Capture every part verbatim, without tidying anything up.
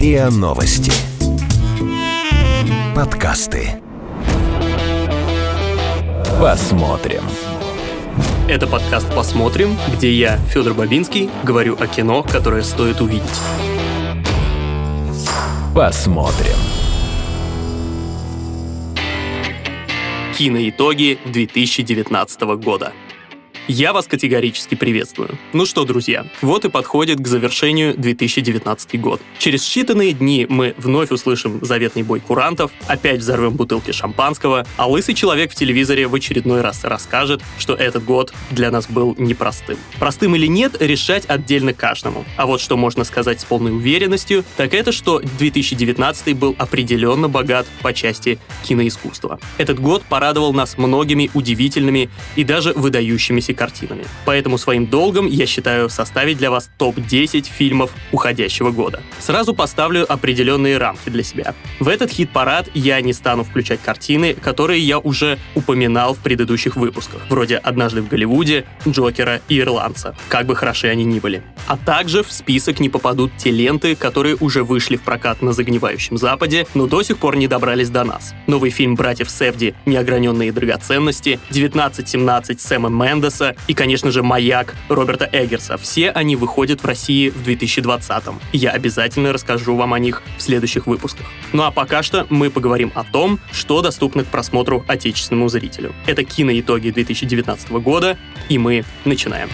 РИА Новости. Подкасты. Посмотрим. Это подкаст «Посмотрим», где я, Федор Бабинский, говорю о кино, которое стоит увидеть. Посмотрим. Киноитоги две тысячи девятнадцатого года. Я вас категорически приветствую. Ну что, друзья, вот и подходит к завершению две тысячи девятнадцатый год. Через считанные дни мы вновь услышим заветный бой курантов, опять взорвем бутылки шампанского, а лысый человек в телевизоре в очередной раз расскажет, что этот год для нас был непростым. Простым или нет, решать отдельно каждому. А вот что можно сказать с полной уверенностью, так это, что две тысячи девятнадцатый был определенно богат по части киноискусства. Этот год порадовал нас многими удивительными и даже выдающимися картинами. Поэтому своим долгом я считаю составить для вас топ десять фильмов уходящего года. Сразу поставлю определенные рамки для себя. В этот хит-парад я не стану включать картины, которые я уже упоминал в предыдущих выпусках, вроде «Однажды в Голливуде», «Джокера» и «Ирландца», как бы хороши они ни были. А также в список не попадут те ленты, которые уже вышли в прокат на загнивающем Западе, но до сих пор не добрались до нас. Новый фильм братьев Сафдий «Неограненные драгоценности», девятнадцать семнадцать Сэма Мендеса и, конечно же, «Маяк» Роберта Эггерса. Все они выходят в России в две тысячи двадцатом. И я обязательно расскажу вам о них в следующих выпусках. Ну а пока что мы поговорим о том, что доступно к просмотру отечественному зрителю. Это киноитоги две тысячи девятнадцатого года, и мы начинаем.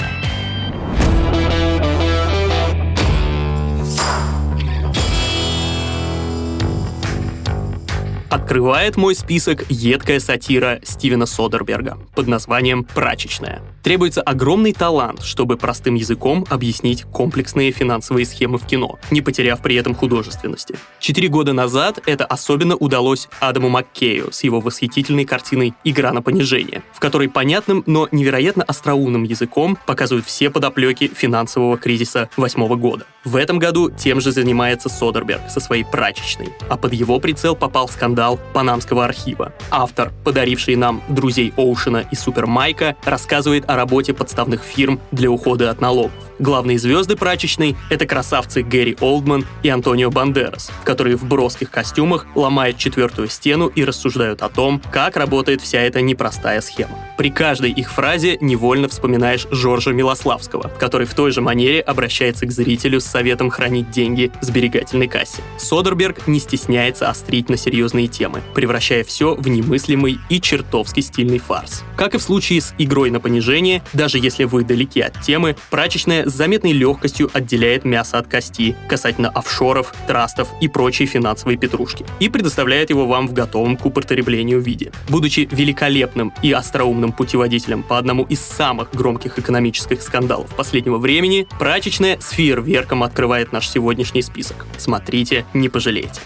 Открывает мой список едкая сатира Стивена Содерберга под названием «Прачечная». Требуется огромный талант, чтобы простым языком объяснить комплексные финансовые схемы в кино, не потеряв при этом художественности. Четыре года назад это особенно удалось Адаму Маккею с его восхитительной картиной «Игра на понижение», в которой понятным, но невероятно остроумным языком показывают все подоплеки финансового кризиса восьмого года. В этом году тем же занимается Содерберг со своей «Прачечной», а под его прицел попал скандал Панамского архива. Автор, подаривший нам «Друзей Оушена» и «Супер Майка», рассказывает о работе подставных фирм для ухода от налогов. Главные звезды «Прачечной» — это красавцы Гэри Олдман и Антонио Бандерас, которые в броских костюмах ломают четвертую стену и рассуждают о том, как работает вся эта непростая схема. При каждой их фразе невольно вспоминаешь Жоржа Милославского, который в той же манере обращается к зрителю с советом хранить деньги в сберегательной кассе. Содерберг не стесняется острить на серьезные темы, превращая все в немыслимый и чертовски стильный фарс. Как и в случае с «Игрой на понижение», даже если вы далеки от темы, «Прачечная» с заметной легкостью отделяет мясо от кости касательно офшоров, трастов и прочей финансовой петрушки и предоставляет его вам в готовом к употреблению виде. Будучи великолепным и остроумным путеводителем по одному из самых громких экономических скандалов последнего времени, «Прачечная» с фейерверком открывает наш сегодняшний список. Смотрите, не пожалеете.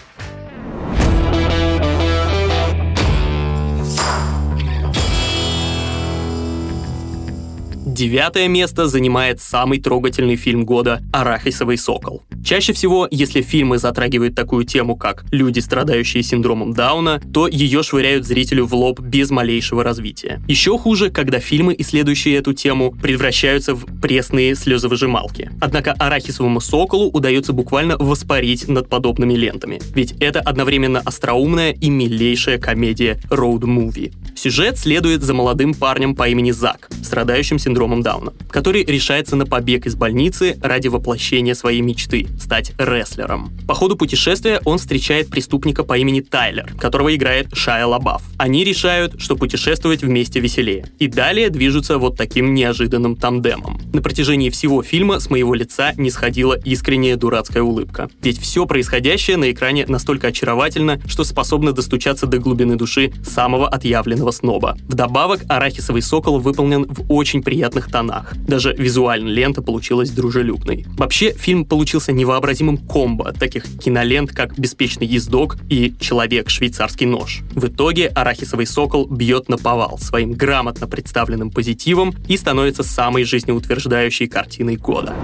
Девятое место занимает самый трогательный фильм года «Арахисовый сокол». Чаще всего, если фильмы затрагивают такую тему, как люди, страдающие синдромом Дауна, то ее швыряют зрителю в лоб без малейшего развития. Еще хуже, когда фильмы, исследующие эту тему, превращаются в пресные слезовыжималки. Однако «Арахисовому соколу» удается буквально воспарить над подобными лентами. Ведь это одновременно остроумная и милейшая комедия роуд-муви. Сюжет следует за молодым парнем по имени Зак, страдающим синдромом Дауна, который решается на побег из больницы ради воплощения своей мечты — стать рестлером. По ходу путешествия он встречает преступника по имени Тайлер, которого играет Шайа Лабаф. Они решают, что путешествовать вместе веселее. И далее движутся вот таким неожиданным тандемом. На протяжении всего фильма с моего лица не сходила искренняя дурацкая улыбка. Ведь все происходящее на экране настолько очаровательно, что способно достучаться до глубины души самого отъявленного сноба. Вдобавок, «Арахисовый сокол» выполнен в очень приятных тонах. Даже визуально лента получилась дружелюбной. Вообще, фильм получился невообразимым комбо таких кинолент, как «Беспечный ездок» и «Человек. Швейцарский нож». В итоге «Арахисовый сокол» бьет наповал своим грамотно представленным позитивом и становится самой жизнеутверждающей картиной года.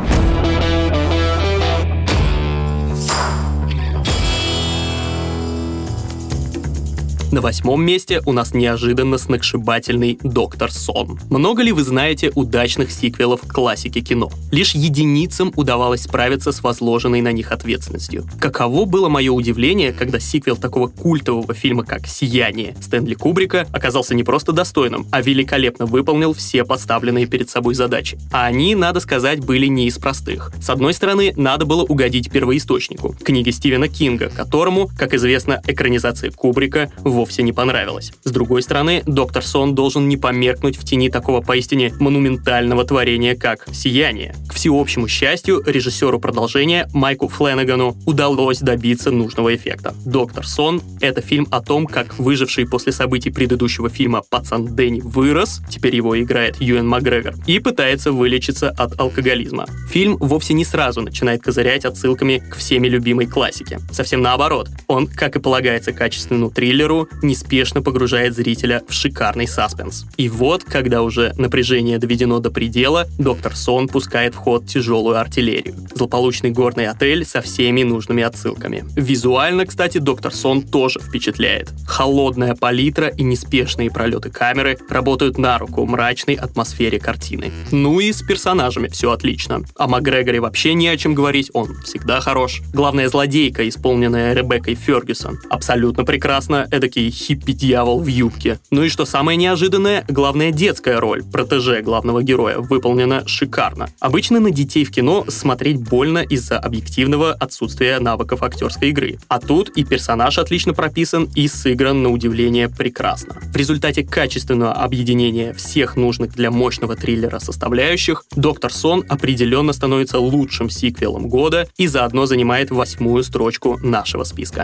На восьмом месте у нас неожиданно сногсшибательный «Доктор Сон». Много ли вы знаете удачных сиквелов к классике кино? Лишь единицам удавалось справиться с возложенной на них ответственностью. Каково было мое удивление, когда сиквел такого культового фильма, как «Сияние» Стэнли Кубрика оказался не просто достойным, а великолепно выполнил все поставленные перед собой задачи. А они, надо сказать, были не из простых. С одной стороны, надо было угодить первоисточнику, книге Стивена Кинга, которому, как известно, экранизация Кубрика вовсе не понравилась. С другой стороны, «Доктор Сон» должен не померкнуть в тени такого поистине монументального творения, как «Сияние». К всеобщему счастью, режиссеру продолжения Майку Флэнагану удалось добиться нужного эффекта. «Доктор Сон» — это фильм о том, как выживший после событий предыдущего фильма пацан Дэнни вырос, теперь его играет Юэн Макгрегор, и пытается вылечиться от алкоголизма. Фильм вовсе не сразу начинает козырять отсылками к всеми любимой классике. Совсем наоборот. Он, как и полагается качественному триллеру, неспешно погружает зрителя в шикарный саспенс. И вот, когда уже напряжение доведено до предела, «Доктор Сон» пускает в ход тяжелую артиллерию. Злополучный горный отель со всеми нужными отсылками. Визуально, кстати, «Доктор Сон» тоже впечатляет. Холодная палитра и неспешные пролеты камеры работают на руку мрачной атмосфере картины. Ну и с персонажами все отлично. О Макгрегоре вообще не о чем говорить, он всегда хорош. Главная злодейка, исполненная Ребеккой Фергюсон, абсолютно прекрасна, эдакий хиппи-дьявол в юбке. Ну и что самое неожиданное, главная детская роль, протеже главного героя, выполнена шикарно. Обычно на детей в кино смотреть больно из-за объективного отсутствия навыков актерской игры. А тут и персонаж отлично прописан, и сыгран на удивление прекрасно. В результате качественного объединения всех нужных для мощного триллера составляющих, «Доктор Сон» определенно становится лучшим сиквелом года и заодно занимает восьмую строчку нашего списка.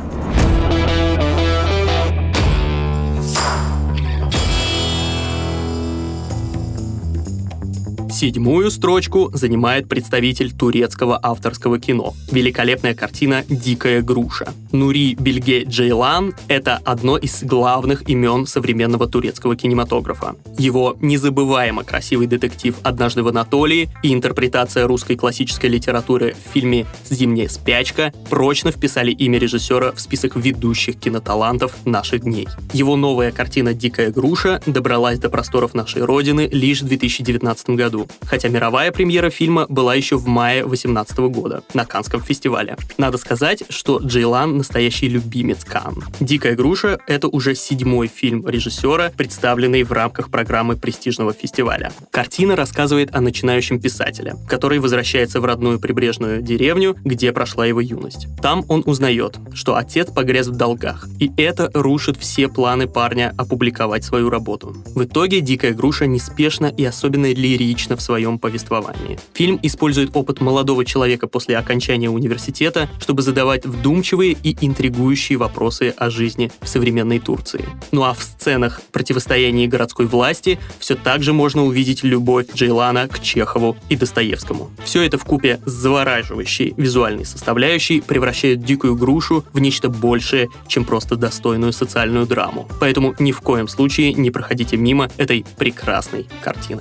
Седьмую строчку занимает представитель турецкого авторского кино. Великолепная картина «Дикая груша». Нури Билге Джейлан — это одно из главных имен современного турецкого кинематографа. Его незабываемо красивый детектив «Однажды в Анатолии» и интерпретация русской классической литературы в фильме «Зимняя спячка» прочно вписали имя режиссера в список ведущих киноталантов наших дней. Его новая картина «Дикая груша» добралась до просторов нашей родины лишь в две тысячи девятнадцатом году. Хотя мировая премьера фильма была еще в мае две тысячи восемнадцатого года на Каннском фестивале. Надо сказать, что Джейлан настоящий любимец Канн. «Дикая груша» — это уже седьмой фильм режиссера, представленный в рамках программы престижного фестиваля. Картина рассказывает о начинающем писателе, который возвращается в родную прибрежную деревню, где прошла его юность. Там он узнает, что отец погряз в долгах, и это рушит все планы парня опубликовать свою работу. В итоге «Дикая груша» неспешно и особенно лирично в своем повествовании. Фильм использует опыт молодого человека после окончания университета, чтобы задавать вдумчивые и интригующие вопросы о жизни в современной Турции. Ну а в сценах противостояния городской власти все так же можно увидеть любовь Джейлана к Чехову и Достоевскому. Все это вкупе с завораживающей визуальной составляющей превращает «Дикую грушу» в нечто большее, чем просто достойную социальную драму. Поэтому ни в коем случае не проходите мимо этой прекрасной картины.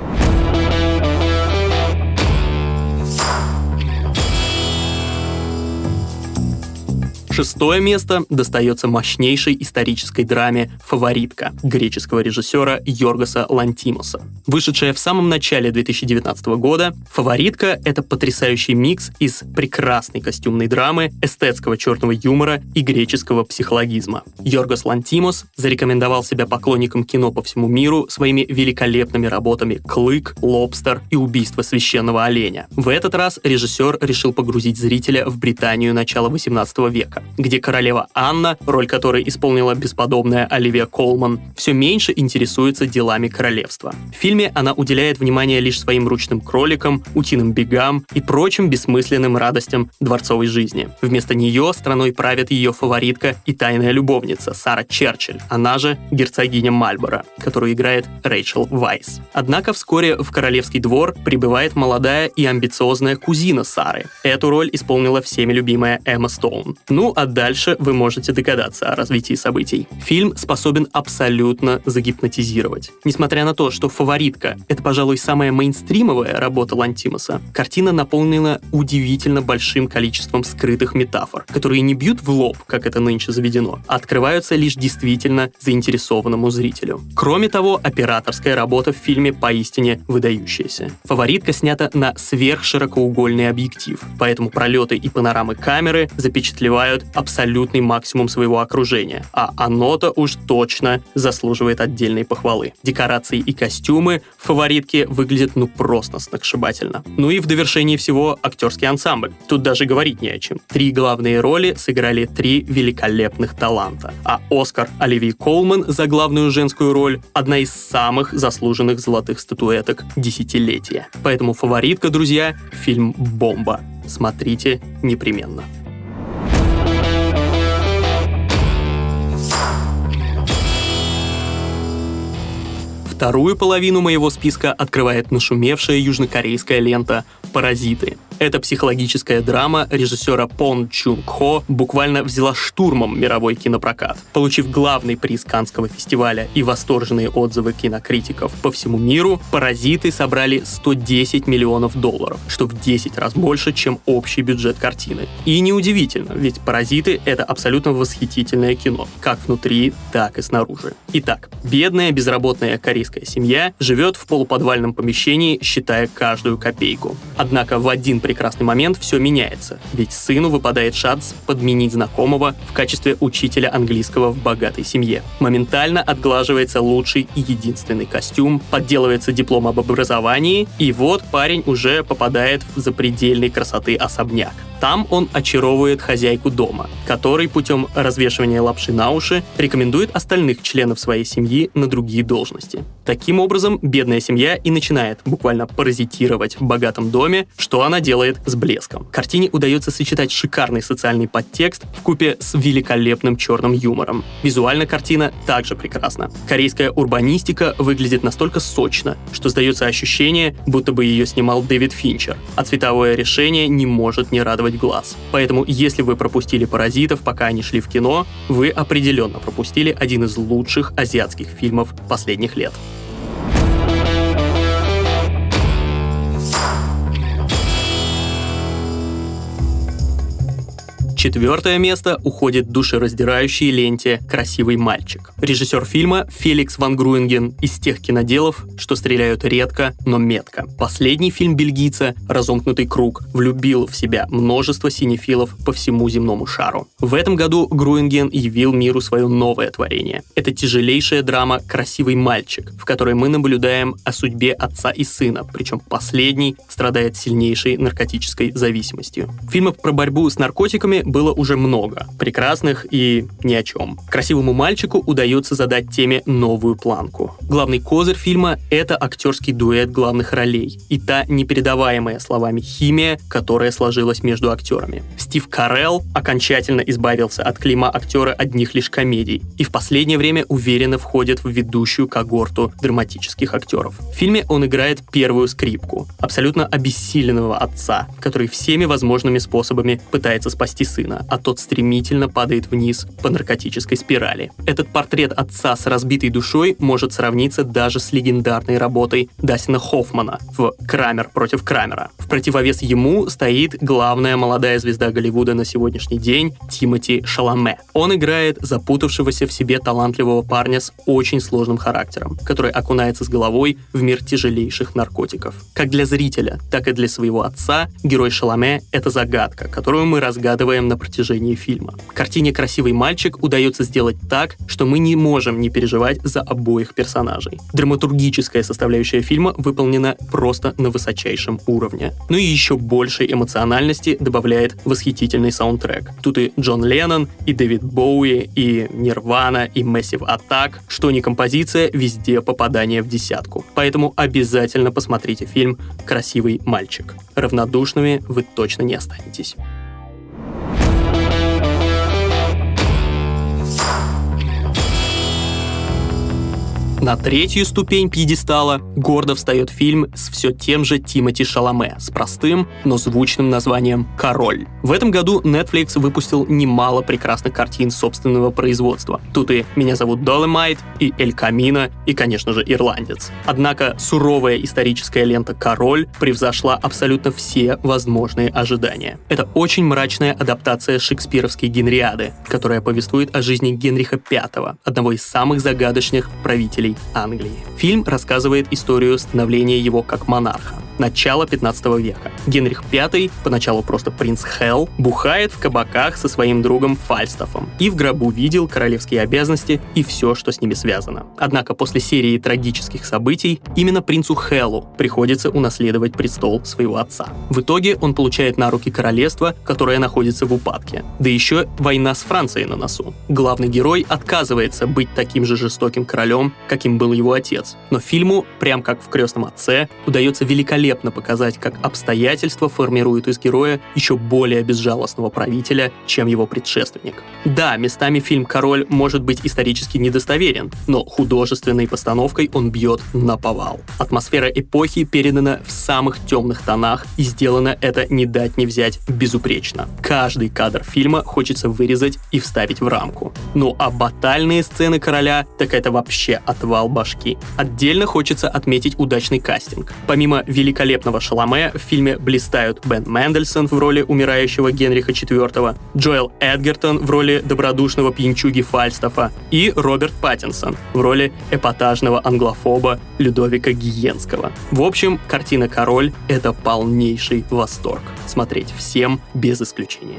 Шестое место достается мощнейшей исторической драме «Фаворитка» греческого режиссера Йоргоса Лантимоса. Вышедшая в самом начале две тысячи девятнадцатого года, «Фаворитка» — это потрясающий микс из прекрасной костюмной драмы, эстетского черного юмора и греческого психологизма. Йоргос Лантимос зарекомендовал себя поклонникам кино по всему миру своими великолепными работами «Клык», «Лобстер» и «Убийство священного оленя». В этот раз режиссер решил погрузить зрителя в Британию начала восемнадцатого века, где королева Анна, роль которой исполнила бесподобная Оливия Колман, все меньше интересуется делами королевства. В фильме она уделяет внимание лишь своим ручным кроликам, утиным бегам и прочим бессмысленным радостям дворцовой жизни. Вместо нее страной правит ее фаворитка и тайная любовница Сара Черчилль, она же герцогиня Мальборо, которую играет Рэйчел Вайс. Однако вскоре в королевский двор прибывает молодая и амбициозная кузина Сары. Эту роль исполнила всеми любимая Эмма Стоун. Ну, а дальше вы можете догадаться о развитии событий. Фильм способен абсолютно загипнотизировать. Несмотря на то, что «Фаворитка» — это, пожалуй, самая мейнстримовая работа Лантимоса, картина наполнена удивительно большим количеством скрытых метафор, которые не бьют в лоб, как это нынче заведено, а открываются лишь действительно заинтересованному зрителю. Кроме того, операторская работа в фильме поистине выдающаяся. «Фаворитка» снята на сверхширокоугольный объектив, поэтому пролеты и панорамы камеры запечатлевают абсолютный максимум своего окружения, а оно-то уж точно заслуживает отдельной похвалы. Декорации и костюмы в «Фаворитке» выглядят ну просто сногсшибательно. Ну и в довершении всего актерский ансамбль. Тут даже говорить не о чем. Три главные роли сыграли три великолепных таланта, а Оскар Оливии Колман за главную женскую роль — одна из самых заслуженных золотых статуэток десятилетия. Поэтому «Фаворитка», друзья, фильм бомба. Смотрите непременно. Вторую половину моего списка открывает нашумевшая южнокорейская лента «Паразиты». Эта психологическая драма режиссера Пон Чун Кхо буквально взяла штурмом мировой кинопрокат. Получив главный приз Каннского фестиваля и восторженные отзывы кинокритиков по всему миру, «Паразиты» собрали сто десять миллионов долларов, что в десять раз больше, чем общий бюджет картины. И неудивительно, ведь «Паразиты» — это абсолютно восхитительное кино, как внутри, так и снаружи. Итак, бедная безработная корейская семья живет в полуподвальном помещении, считая каждую копейку. Однако в один прекрасный момент все меняется, ведь сыну выпадает шанс подменить знакомого в качестве учителя английского в богатой семье. Моментально отглаживается лучший и единственный костюм, подделывается диплом об образовании, и вот парень уже попадает в запредельной красоты особняк. Там он очаровывает хозяйку дома, который путем развешивания лапши на уши рекомендует остальных членов своей семьи на другие должности. Таким образом, бедная семья и начинает буквально паразитировать в богатом доме, что она делает с блеском. Картине удается сочетать шикарный социальный подтекст вкупе с великолепным черным юмором. Визуально картина также прекрасна. Корейская урбанистика выглядит настолько сочно, что сдается ощущение, будто бы ее снимал Дэвид Финчер, а цветовое решение не может не радовать глаз. Поэтому, если вы пропустили «Паразитов», пока они шли в кино, вы определенно пропустили один из лучших азиатских фильмов последних лет. Четвертое место уходит душераздирающей ленте «Красивый мальчик». Режиссер фильма Феликс ван Груенген из тех киноделов, что стреляют редко, но метко. Последний фильм бельгийца «Разомкнутый круг» влюбил в себя множество синефилов по всему земному шару. В этом году Груенген явил миру свое новое творение. Это тяжелейшая драма «Красивый мальчик», в которой мы наблюдаем о судьбе отца и сына, причем последний страдает сильнейшей наркотической зависимостью. Фильмов про борьбу с наркотиками было уже много, прекрасных и ни о чем. Красивому мальчику удается задать теме новую планку. Главный козырь фильма — это актерский дуэт главных ролей и та непередаваемая словами химия, которая сложилась между актерами. Стив Карелл окончательно избавился от клейма актера одних лишь комедий и в последнее время уверенно входит в ведущую когорту драматических актеров. В фильме он играет первую скрипку, абсолютно обессиленного отца, который всеми возможными способами пытается спасти сына, а тот стремительно падает вниз по наркотической спирали. Этот портрет отца с разбитой душой может сравниться даже с легендарной работой Дастина Хоффмана в «Крамер против Крамера». В противовес ему стоит главная молодая звезда Голливуда на сегодняшний день Тимоти Шаламе. Он играет запутавшегося в себе талантливого парня с очень сложным характером, который окунается с головой в мир тяжелейших наркотиков. Как для зрителя, так и для своего отца герой Шаламе — это загадка, которую мы разгадываем на протяжении фильма. Картине «Красивый мальчик» удается сделать так, что мы не можем не переживать за обоих персонажей. Драматургическая составляющая фильма выполнена просто на высочайшем уровне. Ну и еще большей эмоциональности добавляет восхитительный саундтрек. Тут и Джон Леннон, и Дэвид Боуи, и Нирвана, и Massive Attack. Что ни композиция, везде попадание в десятку. Поэтому обязательно посмотрите фильм «Красивый мальчик». Равнодушными вы точно не останетесь. На третью ступень пьедестала гордо встает фильм с все тем же Тимоти Шаломе с простым, но звучным названием «Король». В этом году Netflix выпустил немало прекрасных картин собственного производства. Тут и «Меня зовут Доломайт», и «Эль Камино», и, конечно же, «Ирландец». Однако суровая историческая лента «Король» превзошла абсолютно все возможные ожидания. Это очень мрачная адаптация шекспировской «Генриады», которая повествует о жизни Генриха Пятого, одного из самых загадочных правителей Англии. Фильм рассказывает историю становления его как монарха. Начало пятнадцатого века. Генрих Пятый, поначалу просто принц Хелл, бухает в кабаках со своим другом Фальстафом и в гробу видел королевские обязанности и все, что с ними связано. Однако после серии трагических событий именно принцу Хеллу приходится унаследовать престол своего отца. В итоге он получает на руки королевство, которое находится в упадке. Да еще война с Францией на носу. Главный герой отказывается быть таким же жестоким королем, каким был его отец. Но фильму, прям как в «Крестном отце», удается великолепно показать, как обстоятельства формируют из героя еще более безжалостного правителя, чем его предшественник. Да, местами фильм «Король» может быть исторически недостоверен, но художественной постановкой он бьет наповал. Атмосфера эпохи передана в самых темных тонах, и сделано это не дать не взять безупречно. Каждый кадр фильма хочется вырезать и вставить в рамку. Ну а батальные сцены «Короля» так это вообще отвал башки. Отдельно хочется отметить удачный кастинг. Помимо великолепного великолепного Шаломе в фильме блистают Бен Мендельсон в роли умирающего Генриха четвёртого, Джоэл Эдгертон в роли добродушного пьянчуги Фальстафа и Роберт Паттинсон в роли эпатажного англофоба Людовика Гиенского. В общем, картина «Король» — это полнейший восторг. Смотреть всем без исключения.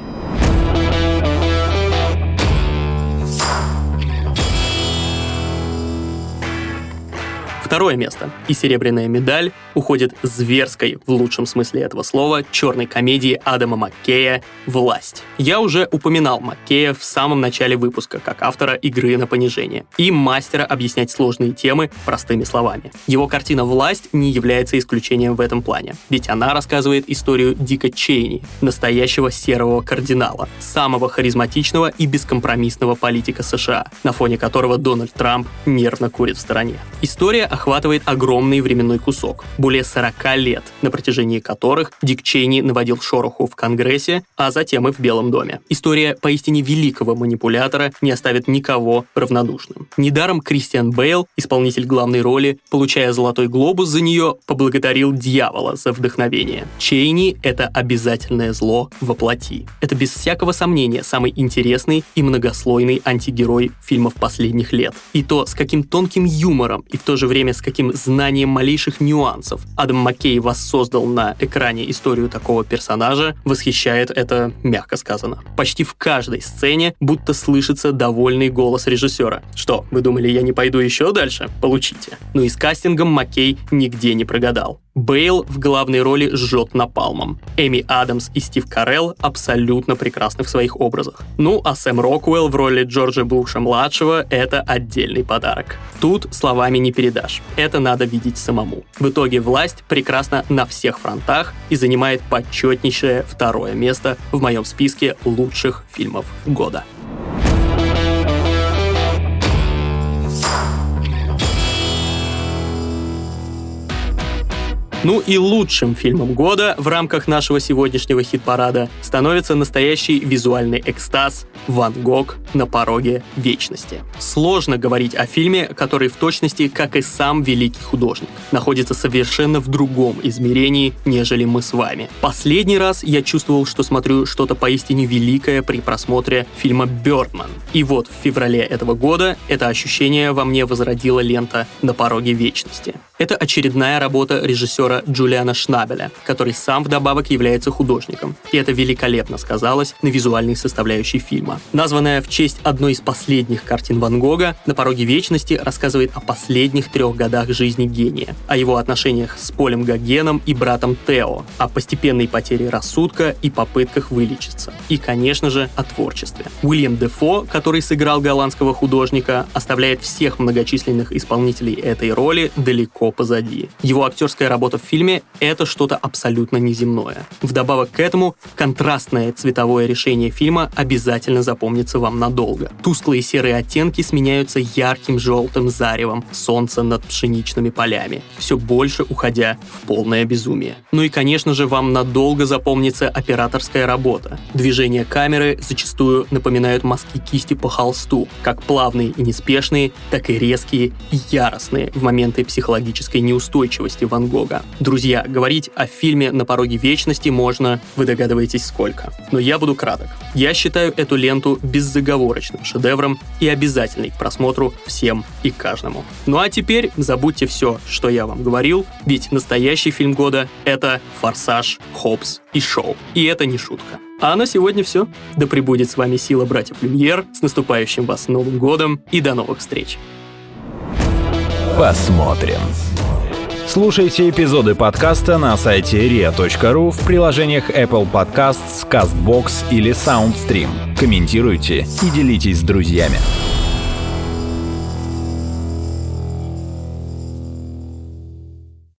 Второе место и серебряная медаль уходит зверской, в лучшем смысле этого слова, черной комедии Адама Маккея «Власть». Я уже упоминал Маккея в самом начале выпуска как автора «Игры на понижение» и мастера объяснять сложные темы простыми словами. Его картина «Власть» не является исключением в этом плане, ведь она рассказывает историю Дика Чейни, настоящего серого кардинала, самого харизматичного и бескомпромиссного политика США, на фоне которого Дональд Трамп нервно курит в стороне. История охватывает огромный временной кусок, более сорока лет, на протяжении которых Дик Чейни наводил шороху в Конгрессе, а затем и в Белом доме. История поистине великого манипулятора не оставит никого равнодушным. Недаром Кристиан Бейл, исполнитель главной роли, получая «Золотой глобус» за нее, поблагодарил дьявола за вдохновение. Чейни — это обязательное зло воплоти. Это без всякого сомнения самый интересный и многослойный антигерой фильмов последних лет. И то, с каким тонким юмором и в то же время с каким знанием малейших нюансов Адам Маккей воссоздал на экране историю такого персонажа, восхищает это, мягко сказано. Почти в каждой сцене будто слышится довольный голос режиссера. Что, вы думали, я не пойду еще дальше? Получите. Ну и с кастингом Маккей нигде не прогадал. Бейл в главной роли жжет напалмом. Эми Адамс и Стив Карелл абсолютно прекрасны в своих образах. Ну а Сэм Роквелл в роли Джорджа Буша-младшего — это отдельный подарок. Тут словами не передашь. Это надо видеть самому. В итоге «Власть» прекрасна на всех фронтах и занимает почетнейшее второе место в моем списке лучших фильмов года. Ну и лучшим фильмом года в рамках нашего сегодняшнего хит-парада становится настоящий визуальный экстаз «Ван Гог на пороге вечности». Сложно говорить о фильме, который в точности, как и сам великий художник, находится совершенно в другом измерении, нежели мы с вами. Последний раз я чувствовал, что смотрю что-то поистине великое при просмотре фильма «Бёрдман». И вот в феврале этого года это ощущение во мне возродила лента «На пороге вечности». Это очередная работа режиссера Джулиана Шнабеля, который сам вдобавок является художником. И это великолепно сказалось на визуальной составляющей фильма. Названная в честь одной из последних картин Ван Гога, «На пороге вечности» рассказывает о последних трех годах жизни гения, о его отношениях с Полем Гогеном и братом Тео, о постепенной потере рассудка и попытках вылечиться. И, конечно же, о творчестве. Уильям Дефо, который сыграл голландского художника, оставляет всех многочисленных исполнителей этой роли далеко далеко позади. Его актерская работа в фильме — это что-то абсолютно неземное. Вдобавок к этому, контрастное цветовое решение фильма обязательно запомнится вам надолго. Тусклые серые оттенки сменяются ярким желтым заревом солнца над пшеничными полями, все больше уходя в полное безумие. Ну и, конечно же, вам надолго запомнится операторская работа. Движения камеры зачастую напоминают мазки кисти по холсту, как плавные и неспешные, так и резкие и яростные в моменты психологической неустойчивости Ван Гога. Друзья, говорить о фильме «На пороге вечности» можно, вы догадываетесь, сколько. Но я буду краток. Я считаю эту ленту безоговорочным шедевром и обязательной к просмотру всем и каждому. Ну а теперь забудьте все, что я вам говорил, ведь настоящий фильм года — это «Форсаж, Хоббс и Шоу». И это не шутка. А на сегодня все. Да пребудет с вами сила братьев Люмьер. С наступающим вас Новым годом и до новых встреч. Посмотрим. Слушайте эпизоды подкаста на сайте риа точка ру, в приложениях Apple Podcasts, CastBox или SoundStream. Комментируйте и делитесь с друзьями.